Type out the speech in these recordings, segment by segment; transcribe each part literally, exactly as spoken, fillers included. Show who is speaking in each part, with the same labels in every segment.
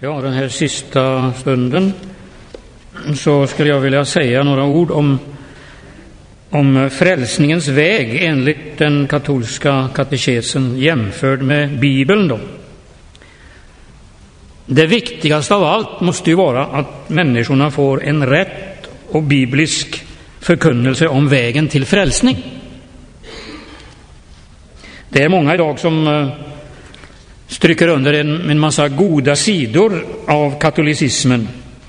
Speaker 1: Ja, den här sista stunden så skulle jag vilja säga några ord om, om frälsningens väg enligt den katolska katekesen jämförd med Bibeln då. Det viktigaste av allt måste ju vara att människorna får en rätt och biblisk förkunnelse om vägen till frälsning. Det är många idag som stryker under en, en massa goda sidor av katolicismen.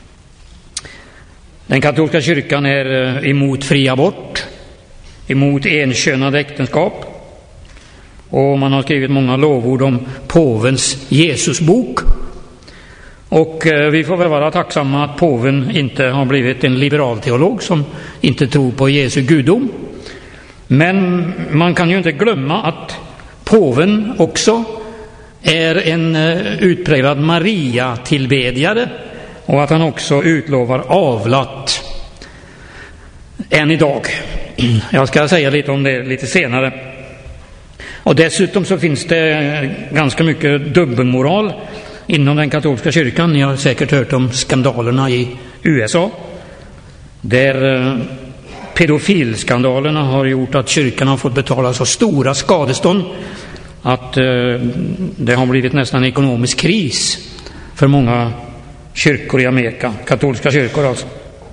Speaker 1: Den katolska kyrkan är emot fri abort, emot enkönade äktenskap, och man har skrivit många lovord om påvens Jesusbok. Och eh, vi får väl vara tacksamma att påven inte har blivit en liberal teolog som inte tror på Jesu gudom. Men man kan ju inte glömma att påven också är en uh, utpräglad Maria-tillbedjare, och att han också utlovar avlat än idag. Jag ska säga lite om det lite senare. Och dessutom så finns det ganska mycket dubbelmoral inom den katolska kyrkan. Ni har säkert hört om skandalerna i U S A, där uh, pedofilskandalerna har gjort att kyrkan har fått betala så stora skadestånd att uh, det har blivit nästan ekonomisk kris för många kyrkor i Amerika, katolska kyrkor alltså.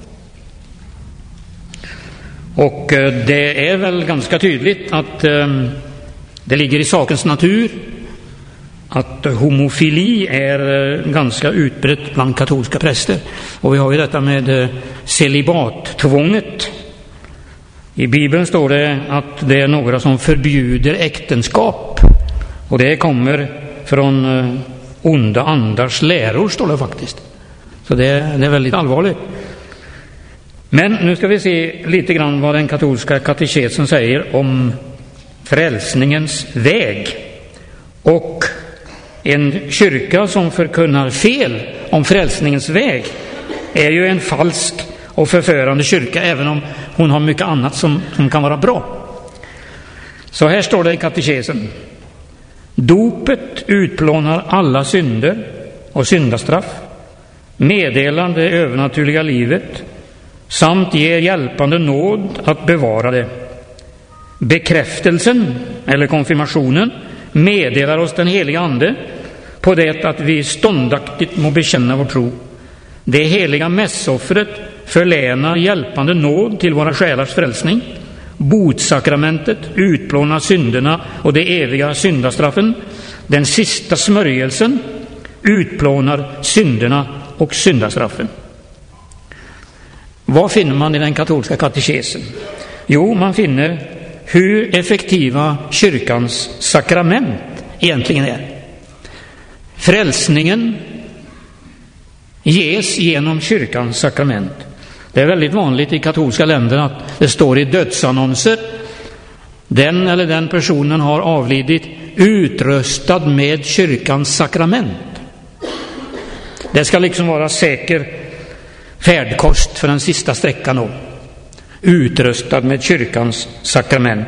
Speaker 1: Och uh, det är väl ganska tydligt att uh, det ligger i sakens natur att homofili är uh, ganska utbrett bland katolska präster. Och vi har ju detta med uh, celibattvånget. I Bibeln står det att det är några som förbjuder äktenskap, och det kommer från uh, onda andars läror, står det faktiskt. Så det är, det är väldigt allvarligt. Men nu ska vi se lite grann vad den katolska katekesen säger om frälsningens väg. Och en kyrka som förkunnar fel om frälsningens väg är ju en falsk och förförande kyrka, även om hon har mycket annat som, som kan vara bra. Så här står det i katekesen: dopet utplånar alla synder och syndastraff, meddelar det övernaturliga livet samt ger hjälpande nåd att bevara det. Bekräftelsen eller konfirmationen meddelar oss den heliga ande på det att vi ståndaktigt må bekänna vår tro. Det heliga mässoffret förlänar hjälpande nåd till våra själars frälsning. Botsakramentet utplånar synderna och de eviga syndastraffen. Den sista smörjelsen utplånar synderna och syndastraffen. Vad finner man i den katolska katekesen? Jo, man finner hur effektiva kyrkans sakrament egentligen är. Frälsningen ges genom kyrkans sakrament. Det är väldigt vanligt i katolska länder att det står i dödsannonser: den eller den personen har avlidit utrustad med kyrkans sakrament. Det ska liksom vara säker färdkost för den sista sträckan då. Utrustad med kyrkans sakrament.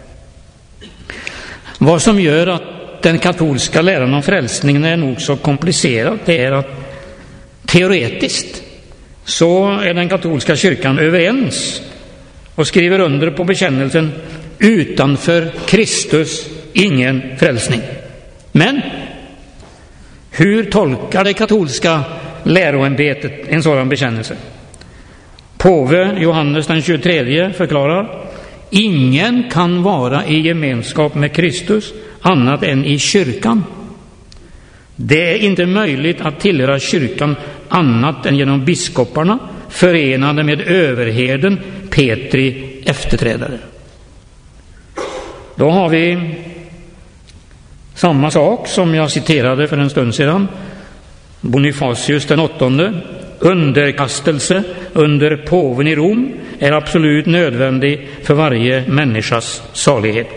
Speaker 1: Vad som gör att den katolska läran om frälsningen är nog så komplicerad, det är att teoretiskt så är den katolska kyrkan överens och skriver under på bekännelsen: utanför Kristus ingen frälsning. Men hur tolkar det katolska läroämbetet en sådan bekännelse? Påve Johannes den tjugotredje förklarar: ingen kan vara i gemenskap med Kristus annat än i kyrkan. Det är inte möjligt att tillhöra kyrkan annat än genom biskoparna, förenade med överherden Petri efterträdare. Då har vi samma sak som jag citerade för en stund sedan. Bonifacius den åttonde: underkastelse under påven i Rom är absolut nödvändig för varje människas salighet.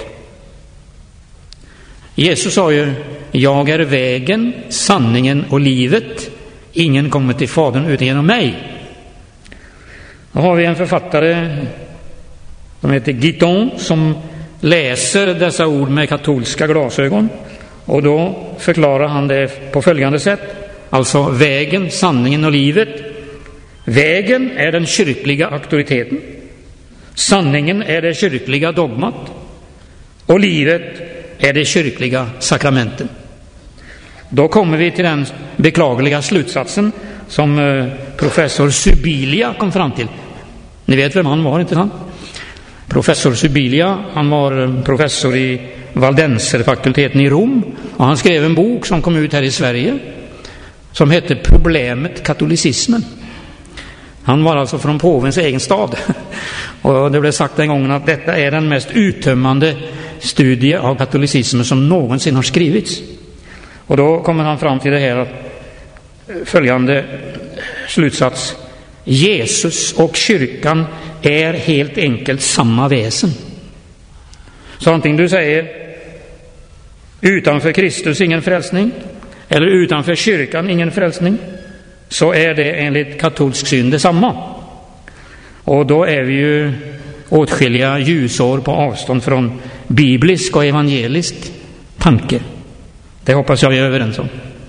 Speaker 1: Jesus sa ju: jag är vägen, sanningen och livet. Ingen kommer till Fadern utan genom mig. Då har vi en författare som heter Guiton som läser dessa ord med katolska glasögon, och då förklarar han det på följande sätt: alltså vägen, sanningen och livet. Vägen är den kyrkliga auktoriteten. Sanningen är det kyrkliga dogmat. Och livet är det kyrkliga sakramenten. Då kommer vi till den beklagliga slutsatsen som eh, professor Subilia kom fram till. Ni vet vem han var, inte sant? Professor Subilia, han var professor i Valdenserfakulteten i Rom, och han skrev en bok som kom ut här i Sverige som hette Problemet katolicismen. Han var alltså från påvens egen stad, och det blev sagt en gång att detta är den mest uttömmande studie av katolicismen som någonsin har skrivits. Och då kommer han fram till det här följande slutsats: Jesus och kyrkan är helt enkelt samma väsen. Så antingen du säger utanför Kristus ingen frälsning, eller utanför kyrkan ingen frälsning, så är det enligt katolsk syn detsamma. Och då är vi ju åtskilliga ljusår på avstånd från biblisk och evangelisk tanke. Det hoppas jag vi är överens om.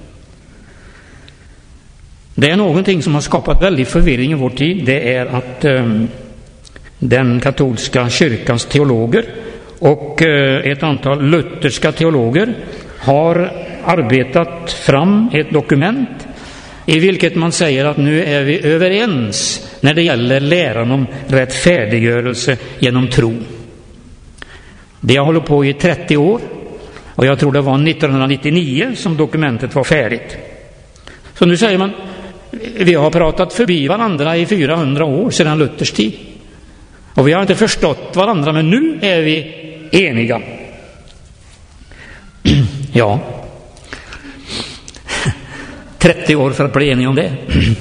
Speaker 1: Det är någonting som har skapat väldigt förvirring i vår tid. Det är att eh, den katolska kyrkans teologer och eh, ett antal lutherska teologer har arbetat fram ett dokument i vilket man säger att nu är vi överens när det gäller läran om rättfärdiggörelse genom tro. Det har hållit på i trettio år, och jag tror det var nittonhundranittionio som dokumentet var färdigt. Så nu säger man, vi har pratat förbi varandra i fyrahundra år sedan Luthers tid, och vi har inte förstått varandra, men nu är vi eniga. Ja, trettio år för att bli enig om det.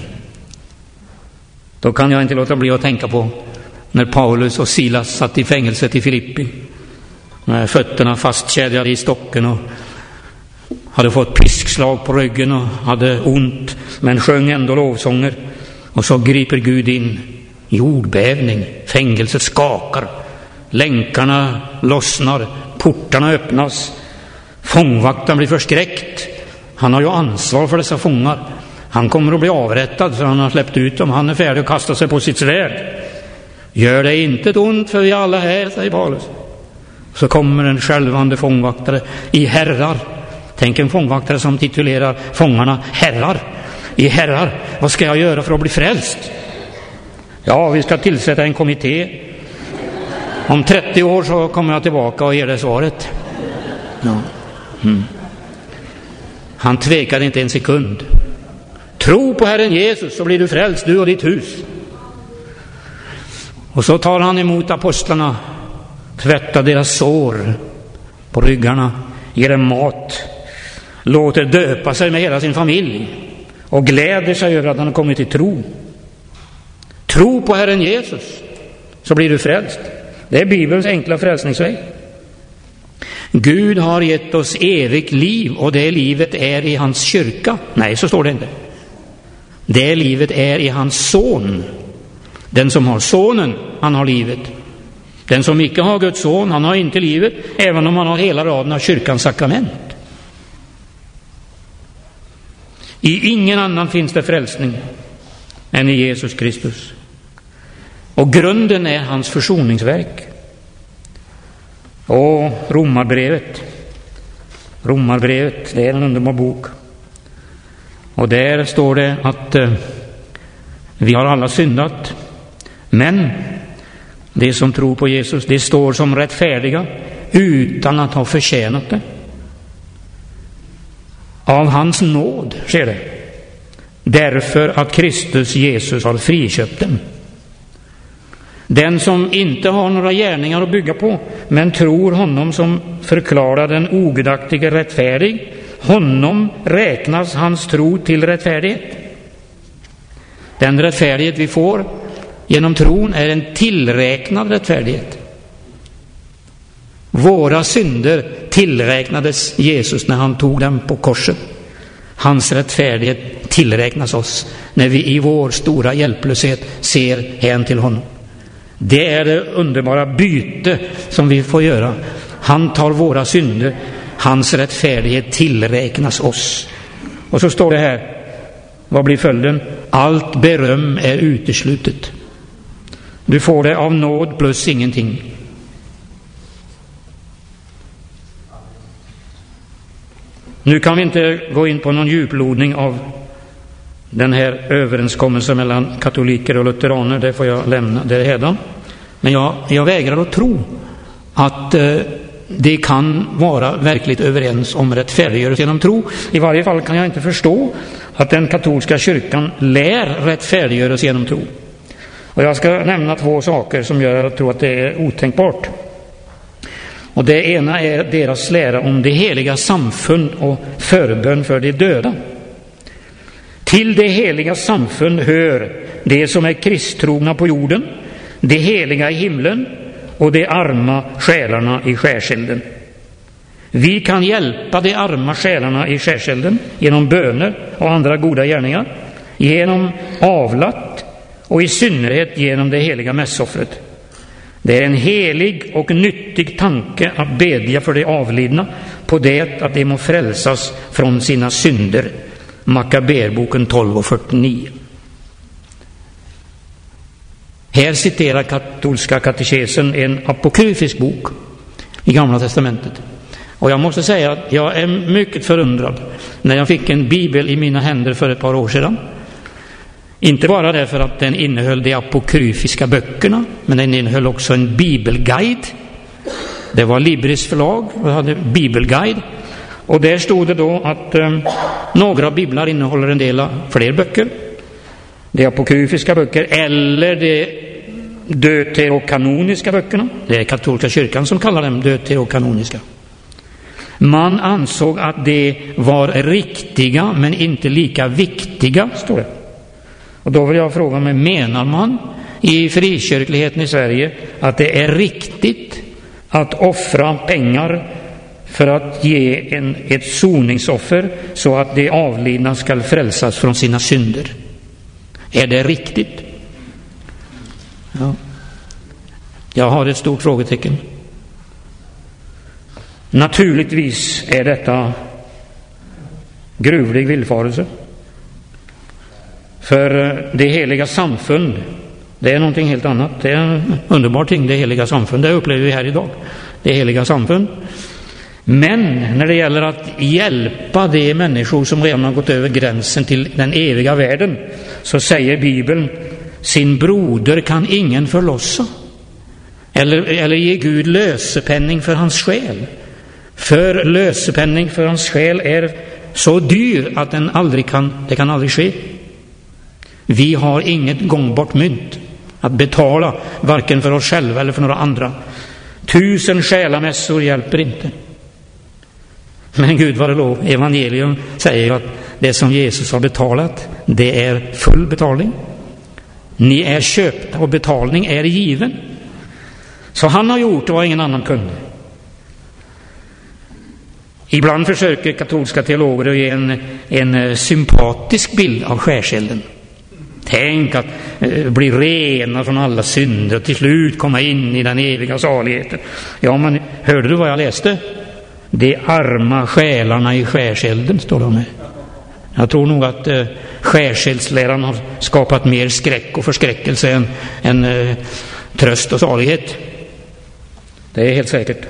Speaker 1: Då kan jag inte låta bli att tänka på när Paulus och Silas satt i fängelset i Filippi, med fötterna fastkedjade i stocken och hade fått piskslag på ryggen och hade ont, men sjöng ändå lovsånger. Och så griper Gud in. Jordbävning, fängelset skakar, länkarna lossnar, portarna öppnas, fångvaktaren blir förskräckt. Han har ju ansvar för dessa fångar. Han kommer att bli avrättad, för han har släppt ut dem. Han är färdig att kasta sig på sitt svärd. Gör det inte ett ont, för vi alla här, säger Paulus. Så kommer en skälvande fångvaktare i herrar. Tänk en fångvaktare som titulerar fångarna herrar. I herrar, vad ska jag göra för att bli frälst? Ja, vi ska tillsätta en kommitté. Om trettio år så kommer jag tillbaka och ger det svaret. Ja. Mm. Han tvekade inte en sekund. Tro på Herren Jesus så blir du frälst, du och ditt hus. Och så tar han emot apostlarna, tvättar deras sår på ryggarna, ger dem mat, låter döpa sig med hela sin familj och gläder sig över att han har kommit till tro. Tro på Herren Jesus så blir du frälst. Det är Bibelns enkla frälsningsväg. Gud har gett oss evigt liv, och det livet är i hans kyrka. Nej, så står det inte. Det livet är i hans son. Den som har sonen, han har livet. Den som icke har Guds son, han har inte livet, även om han har hela raden av kyrkans sakrament. I ingen annan finns det frälsning än i Jesus Kristus. Och grunden är hans försoningsverk. Och Romarbrevet. Romarbrevet, det är en underbar bok. Och där står det att eh, vi har alla syndat. Men det som tror på Jesus, det står som rättfärdiga utan att ha förtjänat det. Av hans nåd, ser det. Därför att Kristus Jesus har friköpt dem. Den som inte har några gärningar att bygga på, men tror honom som förklarar den ogudaktige rättfärdig, honom räknas hans tro till rättfärdighet. Den rättfärdighet vi får genom tron är en tillräknad rättfärdighet. Våra synder tillräknades Jesus när han tog dem på korset. Hans rättfärdighet tillräknas oss när vi i vår stora hjälplöshet ser hän till honom. Det är det underbara byte som vi får göra. Han tar våra synder, hans rättfärdighet tillräknas oss. Och så står det här: Vad blir följden? Allt beröm är uteslutet. Du får det av nåd plus ingenting. Nu kan vi inte gå in på någon djuplodning av den här överenskommelsen mellan katoliker och lutheraner. Det får jag lämna det redan. Men jag, jag vägrar att tro att eh, det kan vara verkligt överens om rättfärdiggörelse genom tro. I varje fall kan jag inte förstå att den katolska kyrkan lär rättfärdiggörelse genom tro. Och jag ska nämna två saker som gör att jag tror att det är otänkbart. Och det ena är deras lära om det heliga samfund och förbön för de döda. Till det heliga samfund hör det som är kristtrogna på jorden, det heliga i himlen och de arma själarna i skärselden. Vi kan hjälpa de arma själarna i skärselden genom böner och andra goda gärningar, genom avlat och i synnerhet genom det heliga mässoffret. Det är en helig och nyttig tanke att bedja för de avlidna på det att de må frälsas från sina synder. Makaberboken tolv och fyrtionio. Här citerar katolska katekesen en apokryfisk bok i Gamla testamentet. Och jag måste säga att jag är mycket förundrad när jag fick en bibel i mina händer för ett par år sedan. Inte bara därför att den innehöll de apokryfiska böckerna, men den innehöll också en bibelguide. Det var Libris förlag och hade bibelguide. Och där stod det då att eh, några biblar innehåller en del fler böcker. De apokryfiska böcker eller de deuterokanoniska böckerna. Det är katolska kyrkan som kallar dem deuterokanoniska. Man ansåg att de var riktiga men inte lika viktiga, står det. Och då vill jag fråga mig, menar man i frikyrkligheten i Sverige att det är riktigt att offra pengar för att ge en, ett soningsoffer så att de avlidna ska frälsas från sina synder? Är det riktigt? Ja. Jag har ett stort frågetecken. Naturligtvis är detta gruvlig villfarelse. För det heliga samfund, det är någonting helt annat. Det är en underbar ting, det heliga samfund. Det upplever vi här idag. Det heliga samfund. Men när det gäller att hjälpa de människor som redan har gått över gränsen till den eviga världen, så säger Bibeln: sin broder kan ingen förlossa. Eller, eller ge Gud lösepenning för hans själ. För lösepenning för hans själ är så dyr att den aldrig kan, det kan aldrig ske. Vi har inget gångbart mynt att betala, varken för oss själva eller för några andra. Tusen själamässor hjälper inte. Men Gud var det lov, evangelium säger att det som Jesus har betalat, det är full betalning. Ni är köpta och betalning är given. Så han har gjort det vad ingen annan kunde. Ibland försöker katolska teologer att ge en, en sympatisk bild av skärselden. Tänk att eh, bli rena från alla synder och till slut komma in i den eviga saligheten. Ja, men hörde du vad jag läste? De arma själarna i skärselden, står det med. Jag tror nog att eh, skärselsläran har skapat mer skräck och förskräckelse än, än eh, tröst och salighet. Det är helt säkert.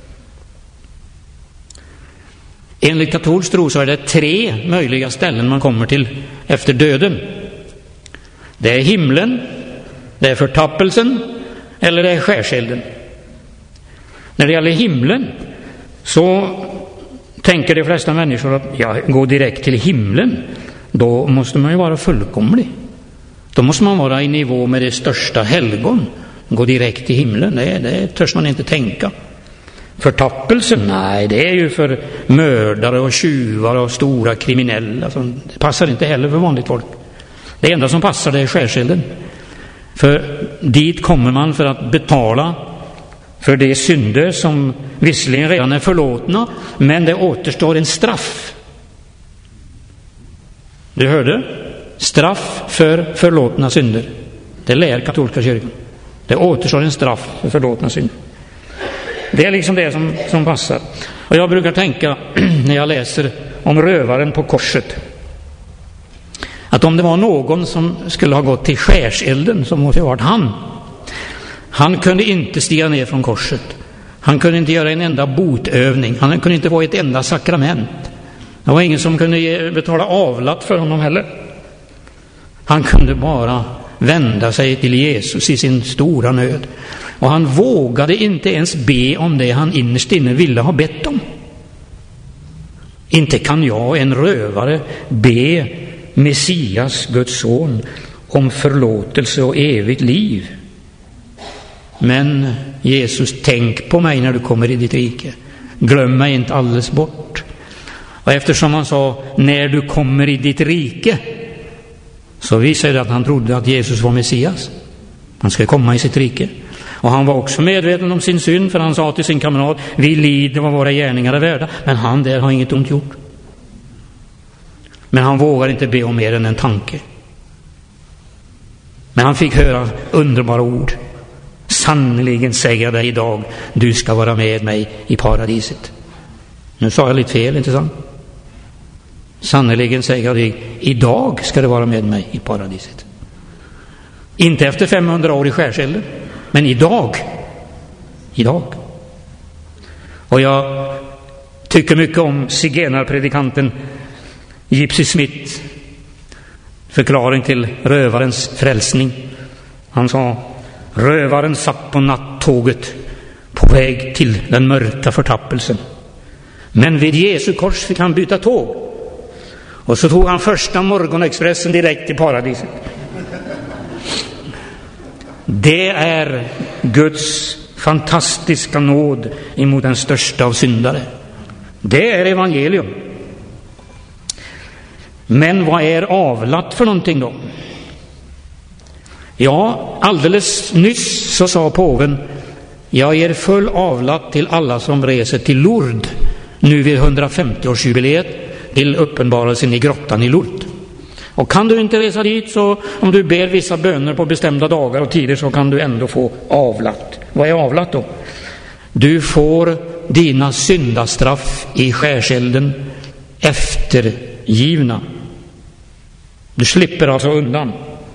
Speaker 1: Enligt katolsk tro så är det tre möjliga ställen man kommer till efter döden. Det är himlen, det är förtappelsen eller det är skärselden. När det gäller himlen så tänker de flesta människor att jag går direkt till himlen. Då måste man ju vara fullkomlig. Då måste man vara i nivå med det största helgon. Gå direkt till himlen, det, det törs man inte tänka. Förtappelsen, nej, det är ju för mördare och tjuvar och stora kriminella. Det passar inte heller för vanligt folk. Det enda som passar, det är skärselden. För dit kommer man för att betala för de synder som visserligen redan är förlåtna, men det återstår en straff. Du hörde? Straff för förlåtna synder. Det lär katolska kyrkan. Det återstår en straff för förlåtna synder. Det är liksom det som, som passar. Och jag brukar tänka när jag läser om rövaren på korset, att att om det var någon som skulle ha gått till skärselden, så måste det ha varit han. Han kunde inte stiga ner från korset. Han kunde inte göra en enda botövning. Han kunde inte få ett enda sakrament. Det var ingen som kunde ge, betala avlat för honom heller. Han kunde bara vända sig till Jesus i sin stora nöd. Och han vågade inte ens be om det han innerst inne ville ha bett om. Inte kan jag, en rövare, be Messias, Guds son, om förlåtelse och evigt liv. Men Jesus, tänk på mig när du kommer i ditt rike. Glöm mig inte alldeles bort. Och eftersom han sa när du kommer i ditt rike, så visade det att han trodde att Jesus var Messias. Han skulle komma i sitt rike. Och han var också medveten om sin synd, för han sa till sin kamrat: vi lider vad våra gärningar är värda. Men han där har inget ont gjort. Men han vågar inte be om mer än en tanke. Men han fick höra underbara ord. Sannoliken säger jag dig idag, du ska vara med mig i paradiset. Nu sa jag lite fel, inte sant? Sannoliken säger jag dig, idag ska du vara med mig i paradiset. Inte efter femhundra år i skärselden, men idag. Idag. Och jag tycker mycket om zigenarpredikanten Gypsy Smith förklaring till rövarens frälsning. Han sa: rövaren satt på nattåget på väg till den mörka förtappelsen. Men vid Jesu kors fick han byta tåg. Och så tog han första morgonexpressen direkt till paradiset. Det är Guds fantastiska nåd emot den största av syndare. Det är evangelium. Men vad är avlat för någonting då? Ja, alldeles nyss så sa påven: jag ger full avlat till alla som reser till Lourdes nu vid hundrafemtio-årsjubileet till uppenbarelsen i grottan i Lourdes. Och kan du inte resa dit, så om du ber vissa böner på bestämda dagar och tider, så kan du ändå få avlat. Vad är avlat då? Du får dina syndastraff i skärselden eftergivna. Du slipper alltså undan.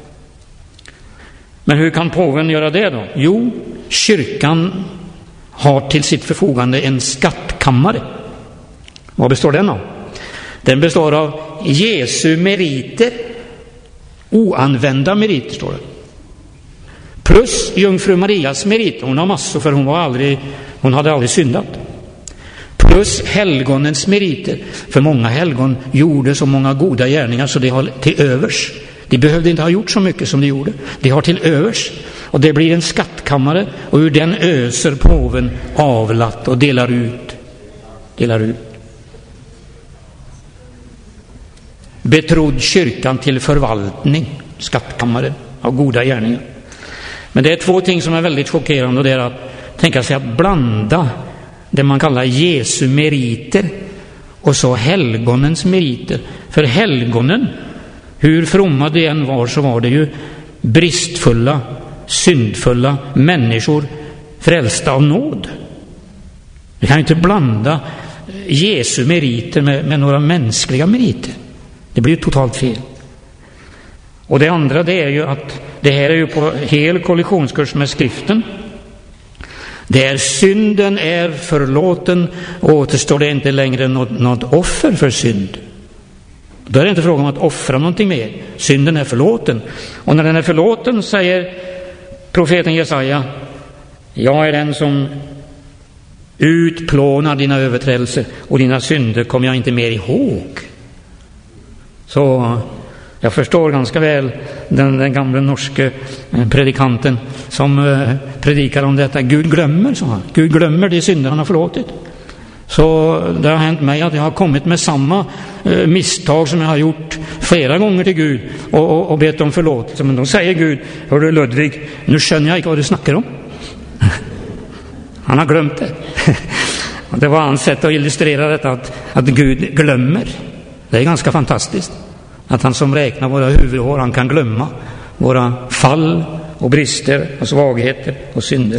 Speaker 1: Men hur kan påven göra det då? Jo, kyrkan har till sitt förfogande en skattkammare. Vad består den av? Den består av Jesu meriter, oanvända meriter står det. Plus jungfru Marias meriter, hon har massor för hon var aldrig, hon hade aldrig syndat. Plus helgonens meriter, för många helgon gjorde så många goda gärningar så det har till övers. De behövde inte ha gjort så mycket som de gjorde. De har till övers. Och det blir en skattkammare, och ur den öser påven avlat och delar ut. Delar ut. Betrodd kyrkan till förvaltning, skattkammare av goda gärningar. Men det är två ting som är väldigt chockerande, och det är att tänka sig att blanda det man kallar Jesu meriter och så helgonens meriter. För helgonen, hur fromma det än var, så var det ju bristfulla, syndfulla människor frälsta av nåd. Vi kan ju inte blanda Jesu meriter med, med några mänskliga meriter. Det blir ju totalt fel. Och det andra, det är ju att det här är ju på hel kollisionskurs med skriften. Där synden är förlåten återstår det inte längre något, något offer för synd. Då är det inte fråga om att offra någonting mer. Synden är förlåten. Och när den är förlåten, säger profeten Jesaja: jag är den som utplånar dina överträdelser, och dina synder kommer jag inte mer ihåg. Så jag förstår ganska väl den, den gamla norske predikanten som eh, predikar om detta. Gud glömmer, så han. Gud glömmer de synder han har förlåtit. Så det har hänt mig att jag har kommit med samma eh, misstag som jag har gjort flera gånger till Gud och, och, och bett om förlåtelse. Men då säger Gud: hör du Ludvig, nu känner jag inte vad du snackar om. Han har glömt det. Och det var hans sätt att illustrera detta, att, att Gud glömmer. Det är ganska fantastiskt att han som räknar våra huvudhår, han kan glömma våra fall och brister och svagheter och synder.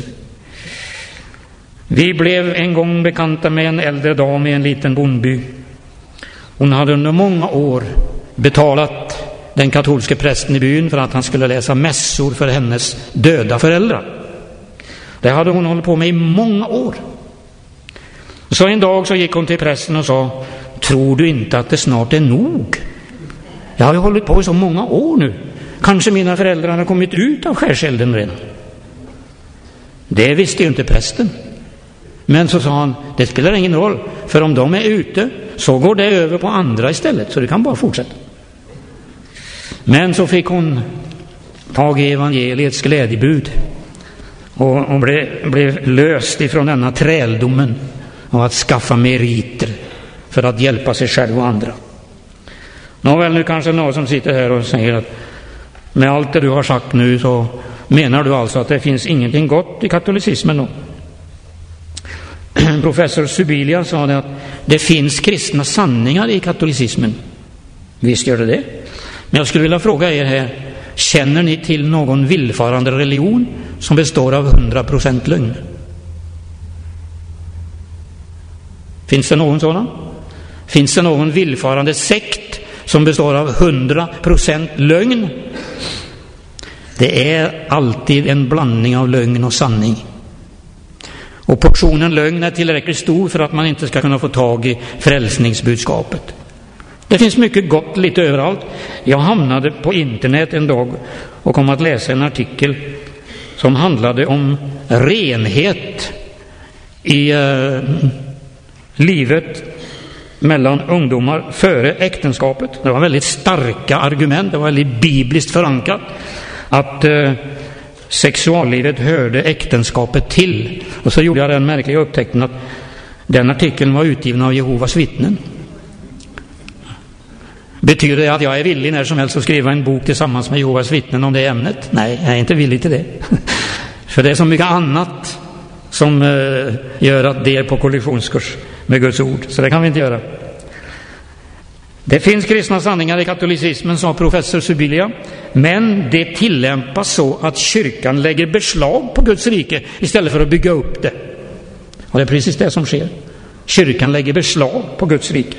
Speaker 1: Vi blev en gång bekanta med en äldre dam i en liten bondby. Hon hade under många år betalat den katolske prästen i byn för att han skulle läsa mässor för hennes döda föräldrar. Det hade hon hållit på med i många år. Så en dag så gick hon till prästen och sa: tror du inte att det snart är nog? Jag har ju hållit på i så många år nu. Kanske mina föräldrar har kommit ut av skärselden redan. Det visste ju inte prästen. Men så sa han: det spelar ingen roll, för om de är ute så går det över på andra istället, så det kan bara fortsätta. Men så fick hon tag i evangeliets glädjebud och, och blev, blev löst ifrån denna träldomen och att skaffa meriter för att hjälpa sig själv och andra. Nåväl, nu kanske någon som sitter här och säger att med allt det du har sagt nu så menar du alltså att det finns ingenting gott i katolicismen då? Professor Subilia sa det att det finns kristna sanningar i katolicismen. Visst gör det det. Men jag skulle vilja fråga er här: känner ni till någon villfarande religion som består av hundra procent lögn? Finns det någon sådan? Finns det någon villfarande sekt som består av hundra procent lögn? Det är alltid en blandning av lögn och sanning. Och portionen lögn är tillräckligt stor för att man inte ska kunna få tag i frälsningsbudskapet. Det finns mycket gott lite överallt. Jag hamnade på internet en dag och kom att läsa en artikel som handlade om renhet i eh, livet mellan ungdomar före äktenskapet. Det var väldigt starka argument, det var väldigt bibliskt förankrat att eh, sexuallivet hörde äktenskapet till. Och så gjorde jag den märkliga upptäckten att den artikeln var utgiven av Jehovas vittnen. Betyder det att jag är villig när som helst att skriva en bok tillsammans med Jehovas vittnen om det ämnet? Nej, jag är inte villig till det. För det är så mycket annat som eh, gör att det är på kollisionskurs med Guds ord. Så det kan vi inte göra. Det finns kristna sanningar i katolicismen, sa professor Subilia, men det tillämpas så att kyrkan lägger beslag på Guds rike istället för att bygga upp det. Och det är precis det som sker. Kyrkan lägger beslag på Guds rike.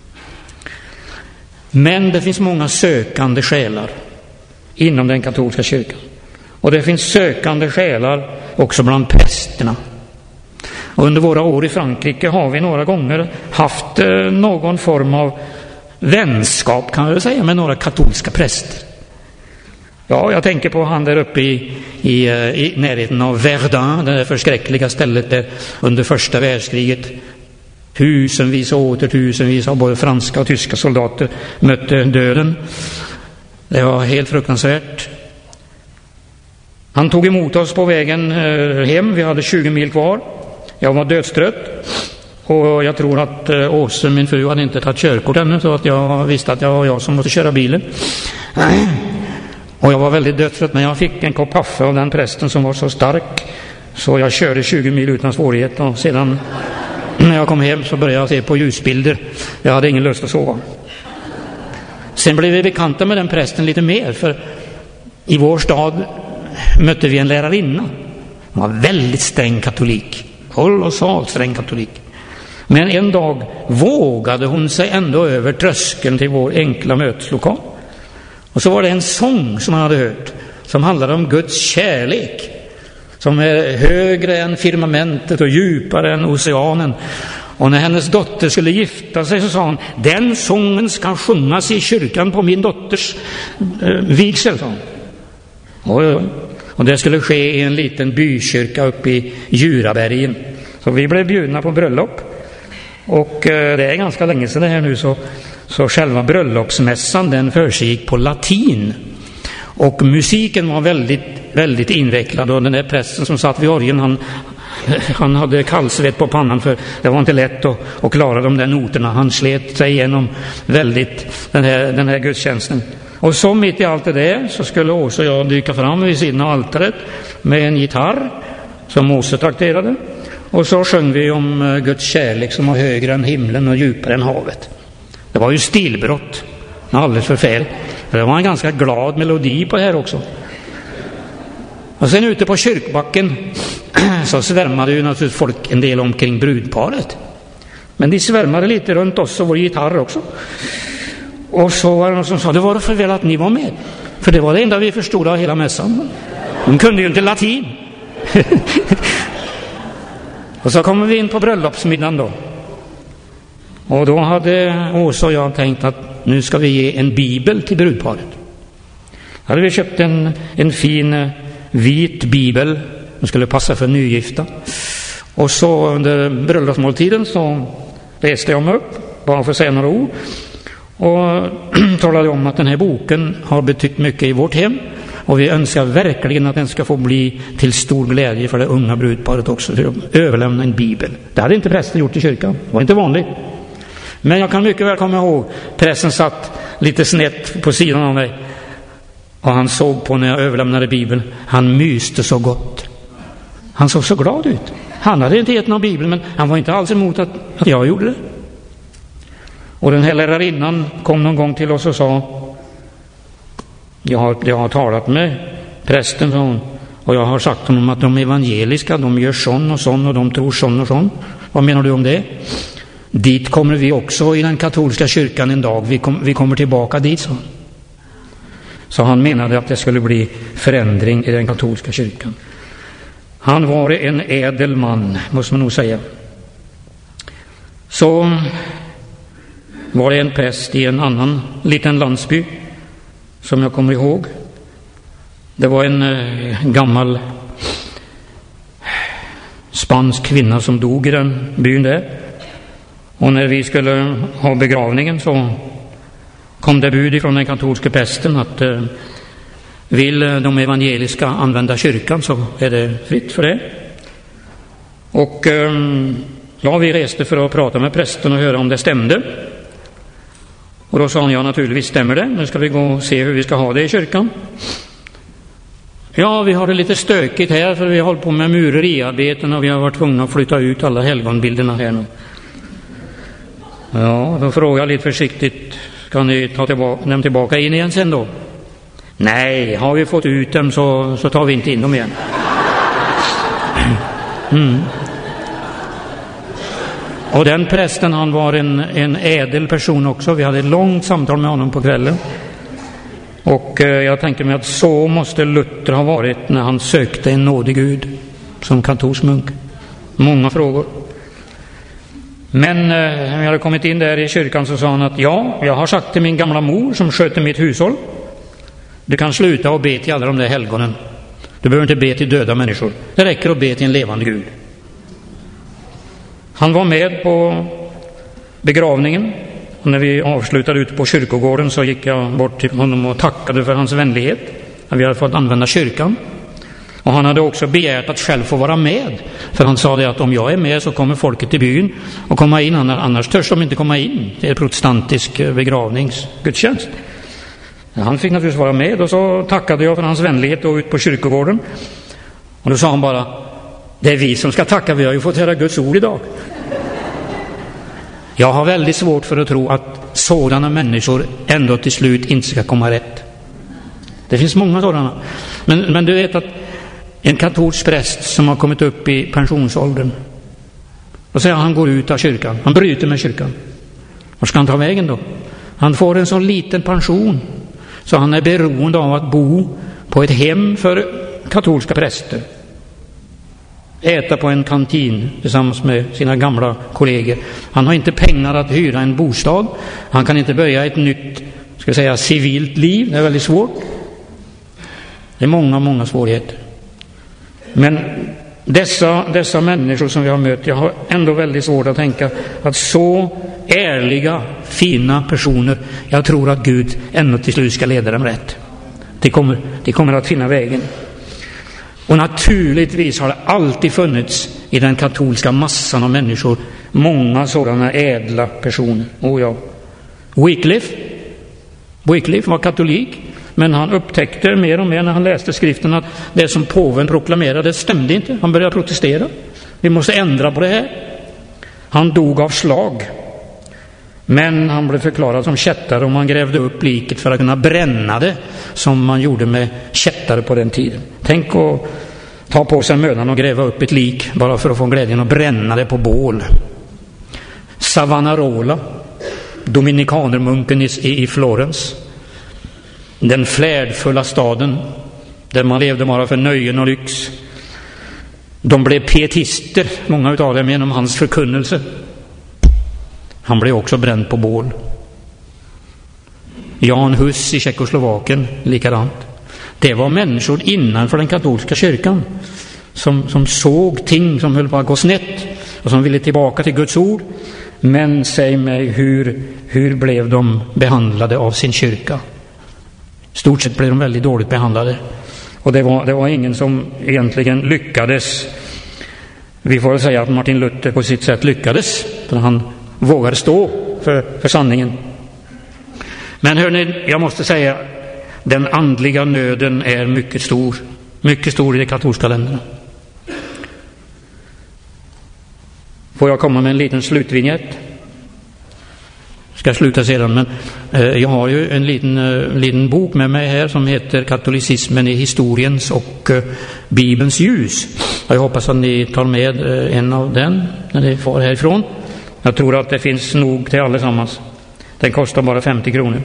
Speaker 1: Men det finns många sökande själar inom den katolska kyrkan. Och det finns sökande själar också bland prästerna. Och under våra år i Frankrike har vi några gånger haft eh, någon form av vänskap, kan jag säga, med några katolska präster. Ja, jag tänker på han där uppe i, i, i närheten av Verdun, det där förskräckliga stället där under första världskriget tusenvis och åter tusenvis av både franska och tyska soldater mötte döden. Det var helt fruktansvärt. Han tog emot oss på vägen hem. Vi hade tjugo mil kvar. Jag var dödstrött. Och jag tror att Åse, min fru, hade inte tagit körkort ännu, så att jag visste att jag var jag som måste köra bilen. Och jag var väldigt dödstrött, men jag fick en kopp kaffe av den prästen som var så stark. Så jag körde tjugo mil utan svårighet. Och sedan när jag kom hem så började jag se på ljusbilder. Jag hade ingen lust att sova. Sen blev vi bekanta med den prästen lite mer, för i vår stad mötte vi en lärarinna. Hon var väldigt sträng katolik. Kolossalt sträng katolik. Men en dag vågade hon sig ändå över tröskeln till vår enkla möteslokal. Och så var det en sång som han hade hört som handlade om Guds kärlek, som är högre än firmamentet och djupare än oceanen. Och när hennes dotter skulle gifta sig så sa hon: den sången ska sjungas i kyrkan på min dotters eh, vigsel, sa hon. Oj, oj. Och det skulle ske i en liten bykyrka uppe i Djurabergen. Så vi blev bjudna på bröllop. Och eh, det är ganska länge sedan det här nu, så, så själva bröllopsmässan den försiggick på latin. Och musiken var väldigt, väldigt invecklad, och den där prästen som satt vid orgeln, han, han hade kallsvett på pannan, för det var inte lätt att, att klara de där noterna. Han slet sig igenom väldigt den här, den här gudstjänsten. Och så mitt i allt det där så skulle Åse och jag dyka fram vid sidan av altaret med en gitarr som Åse trakterade. Och så sjöng vi om Guds kärlek som var högre än himlen och djupare än havet. Det var ju stilbrott. Alldeles förfärligt. Det var en ganska glad melodi på det här också. Och sen ute på kyrkbacken så svärmade ju naturligtvis folk en del omkring brudparet. Men de svärmade lite runt oss och vår gitarr också. Och så var det någon som sa, det var för väl att ni var med. För det var det enda vi förstod av hela mässan. De kunde ju inte latin. Och så kommer vi in på bröllopsmiddagen då. Och då hade Åsa och jag tänkt att nu ska vi ge en bibel till brudparet. Då hade vi köpt en, en fin vit bibel som skulle passa för nygifta. Och så under bröllopsmåltiden så läste jag mig upp, bara för att säga några ord. Och talade om att den här boken har betytt mycket i vårt hem. Och vi önskar verkligen att den ska få bli till stor glädje för det unga brudparet också. För att överlämna en bibel. Det hade inte prästen gjort i kyrkan. Det var inte vanligt. Men jag kan mycket väl komma ihåg, prästen satt lite snett på sidan av mig. Och han såg på när jag överlämnade bibeln. Han myste så gott. Han såg så glad ut. Han hade inte gett någon bibel, men han var inte alls emot att, att jag gjorde det. Och den här lärarinnan kom någon gång till oss och sa, jag har, jag har talat med prästen, sa hon, och jag har sagt honom att de evangeliska, de gör sån och sån och de tror sån och sån. Vad menar du om det? Dit kommer vi också i den katolska kyrkan en dag. Vi, kom, vi kommer tillbaka dit, sa han. Så han menade att det skulle bli förändring i den katolska kyrkan. Han var en ädel man, måste man nog säga. Så var det en präst i en annan liten landsby som jag kommer ihåg. Det var en eh, gammal spansk kvinna som dog i den byn där. Och när vi skulle ha begravningen så kom det bud ifrån den katolska prästen att eh, vill de evangeliska använda kyrkan så är det fritt för det. Och eh, ja, vi reste för att prata med prästen och höra om det stämde. Och då sa han, ja naturligtvis stämmer det. Nu ska vi gå och se hur vi ska ha det i kyrkan. Ja, vi har det lite stökigt här för vi har hållit på med mureriarbeten och vi har varit tvungna att flytta ut alla helgonbilderna här nu. Ja, då frågar jag lite försiktigt, ska ni ta tillbaka, dem tillbaka in igen sen då? Nej, har vi fått ut dem så, så tar vi inte in dem igen. Mm. Och den prästen, han var en, en ädel person också. Vi hade ett långt samtal med honom på kvällen. Och eh, jag tänker mig att så måste Luther ha varit när han sökte en nådig Gud som katolsk munk. Många frågor. Men eh, när jag hade kommit in där i kyrkan så sa han att ja, jag har sagt till min gamla mor som sköter mitt hushåll, du kan sluta och be till alla de där helgonen. Du behöver inte be till döda människor. Det räcker att be till en levande Gud. Han var med på begravningen. Och när vi avslutade ute på kyrkogården så gick jag bort till honom och tackade för hans vänlighet. Att vi hade fått använda kyrkan. Och han hade också begärt att själv få vara med. För han sa det att om jag är med så kommer folket till byn och komma in. Annars törs de inte komma in. Det är protestantisk begravningsgudstjänst. Han fick naturligtvis vara med och så tackade jag för hans vänlighet och ut på kyrkogården. Och då sa han bara, det är vi som ska tacka, vi har ju fått höra Guds ord idag. Jag har väldigt svårt för att tro att sådana människor ändå till slut inte ska komma rätt. Det finns många sådana. Men, men du vet att en katolsk präst som har kommit upp i pensionsåldern, och säger han går ut av kyrkan, han bryter med kyrkan. Var ska han ta vägen då? Han får en så liten pension så han är beroende av att bo på ett hem för katolska präster. Äta på en kantin tillsammans med sina gamla kollegor. Han har inte pengar att hyra en bostad. Han kan inte börja ett nytt, ska jag säga, civilt liv. Det är väldigt svårt. Det är många, många svårigheter. Men dessa, dessa människor som vi har mött, jag har ändå väldigt svårt att tänka att så ärliga, fina personer, jag tror att Gud ändå till slut ska leda dem rätt. De kommer, de kommer att finna vägen. Och naturligtvis har det alltid funnits i den katolska massan av människor många sådana ädla personer. Oh ja. Wycliffe. Wycliffe var katolik, men han upptäckte mer och mer när han läste skriften att det som påven proklamerade stämde inte. Han började protestera. Vi måste ändra på det här. Han dog av slag. Men han blev förklarad som kättare och man grävde upp liket för att kunna bränna det som man gjorde med kättare på den tiden. Tänk att ta på sig mödan och gräva upp ett lik bara för att få glädjen att bränna det på bål. Savonarola, dominikanermunken i, i Florens. Den flärdfulla staden där man levde bara för nöjen och lyx. De blev pietister, många utav dem, genom hans förkunnelse. Han blev också bränd på bål. Jan Hus i Tjeckoslovakien, likadant. Det var människor innanför den katolska kyrkan som, som såg ting som höll på att gå snett och som ville tillbaka till Guds ord. Men säg mig, hur, hur blev de behandlade av sin kyrka? Stort sett blev de väldigt dåligt behandlade. Och det var, det var ingen som egentligen lyckades. Vi får väl säga att Martin Luther på sitt sätt lyckades, för han vågade stå för, för sanningen. Men hörni, jag måste säga, den andliga nöden är mycket stor. Mycket stor i de katolska länderna. Får jag komma med en liten slutvinjett? Ska sluta sedan, men eh, jag har ju en liten, eh, liten bok med mig här som heter Katolicismen i historiens och eh, Bibelns ljus. Jag hoppas att ni tar med eh, en av den när ni får härifrån. Jag tror att det finns nog till allesammans. Den kostar bara femtio kronor.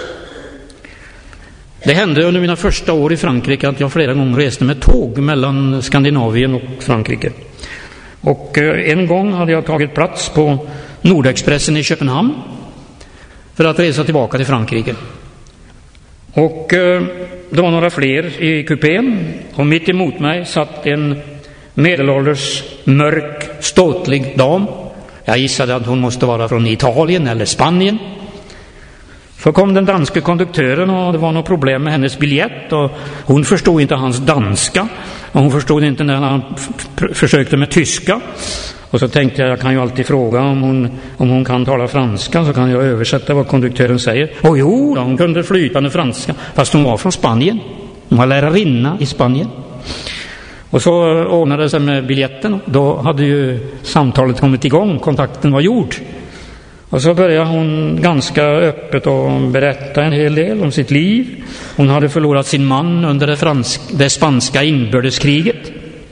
Speaker 1: Det hände under mina första år i Frankrike att jag flera gånger reste med tåg mellan Skandinavien och Frankrike. Och eh, en gång hade jag tagit plats på Nordexpressen i Köpenhamn för att resa tillbaka till Frankrike. Och eh, det var några fler i kupén, och mitt emot mig satt en medelålders, mörk, ståtlig dam. Jag gissade att hon måste vara från Italien eller Spanien. Så kom den danske konduktören, och det var något problem med hennes biljett, och hon förstod inte hans danska, och hon förstod inte när han f- försökte med tyska. Och så tänkte jag, jag kan ju alltid fråga om hon, om hon kan tala franska, så kan jag översätta vad konduktören säger. Och jo, hon kunde flytande franska, fast hon var från Spanien. Hon var lärarinna i Spanien. Och så ordnade det sig med biljetten. Då hade ju samtalet kommit igång, kontakten var gjord. Och så började hon ganska öppet och berätta en hel del om sitt liv. Hon hade förlorat sin man under det, fransk, det spanska inbördeskriget.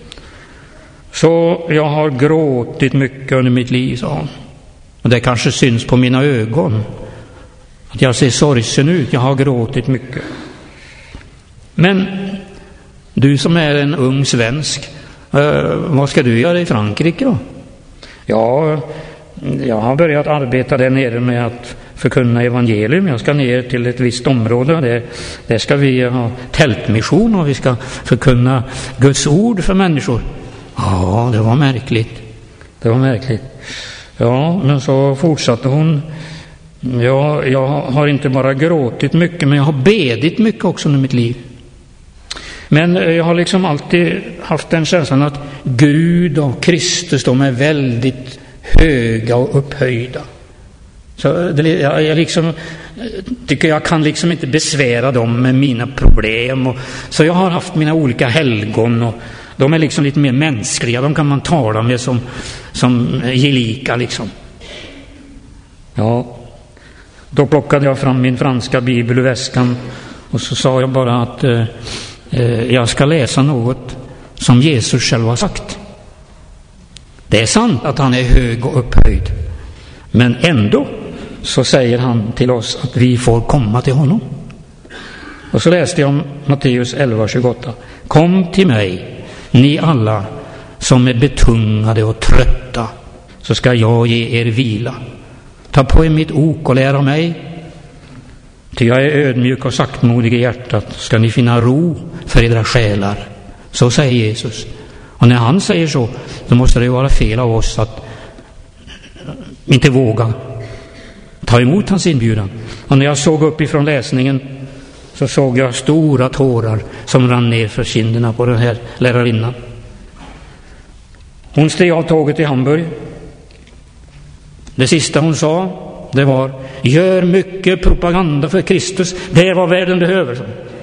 Speaker 1: Så jag har gråtit mycket under mitt liv, sa hon. Och det kanske syns på mina ögon att jag ser sorgsen ut. Jag har gråtit mycket. Men du som är en ung svensk, eh, vad ska du göra i Frankrike då? Ja, jag har börjat arbeta där nere med att förkunna evangelium. Jag ska ner till ett visst område. Där, där ska vi ha tältmission, och vi ska förkunna Guds ord för människor. Ja, det var märkligt. Det var märkligt. Ja, men så fortsatte hon. Ja, jag har inte bara gråtit mycket, men jag har bedit mycket också i mitt liv. Men jag har liksom alltid haft den känslan att Gud och Kristus, de är väldigt höga och upphöjda. Så det, jag, jag liksom tycker jag kan liksom inte besvära dem med mina problem. Och, så jag har haft mina olika helgon, och de är liksom lite mer mänskliga. De kan man tala med som, som gelika liksom. Ja, då plockade jag fram min franska bibel ur väskan, och så sa jag bara att eh, eh, jag ska läsa något som Jesus själv har sagt. Det är sant att han är hög och upphöjd, men ändå så säger han till oss att vi får komma till honom. Och så läste jag om Matteus elva tjugoåtta. Kom till mig, ni alla som är betungade och trötta, så ska jag ge er vila. Ta på er mitt ok och lära mig, ty jag är ödmjuk och saktmodig i hjärtat, ska ni finna ro för era själar. Så säger Jesus. Och när han säger så, då måste det vara fel av oss att inte våga ta emot hans inbjudan. Och när jag såg upp ifrån läsningen, så såg jag stora tårar som rann ner för kinderna på den här lärarinnan. Hon steg av tåget i Hamburg. Det sista hon sa, det var: gör mycket propaganda för Kristus, det är vad världen behöver.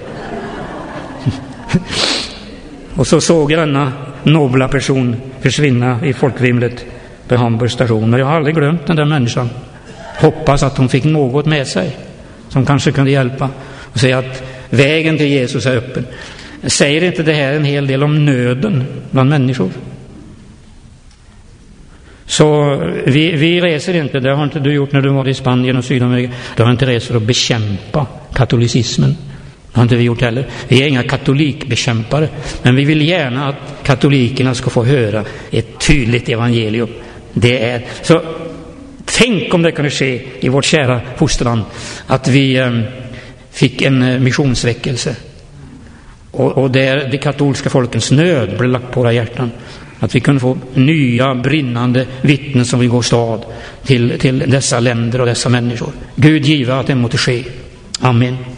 Speaker 1: Och så såg jag denna nobla person försvinna i folkvimlet på Hamburgs station. Men jag har aldrig glömt den där människan. Hoppas att hon fick något med sig som kanske kunde hjälpa, och säga att vägen till Jesus är öppen. Säger inte det här en hel del om nöden bland människor? Så vi, vi reser inte, det har inte du gjort när du var i Spanien och Sydamerika. Du har inte rest för att bekämpa katolicismen. Det har inte vi gjort heller. Vi är inga katolikbekämpare, men vi vill gärna att katolikerna ska få höra ett tydligt evangelium. Det är så. Tänk om det kunde ske i vårt kära fosterland att vi eh, fick en eh, missionsväckelse och, och där de katolska folkens nöd blev lagt på våra hjärtan. Att vi kunde få nya brinnande vittnen som vi går stad till, till dessa länder och dessa människor. Gud giva att det måtte ske. Amen.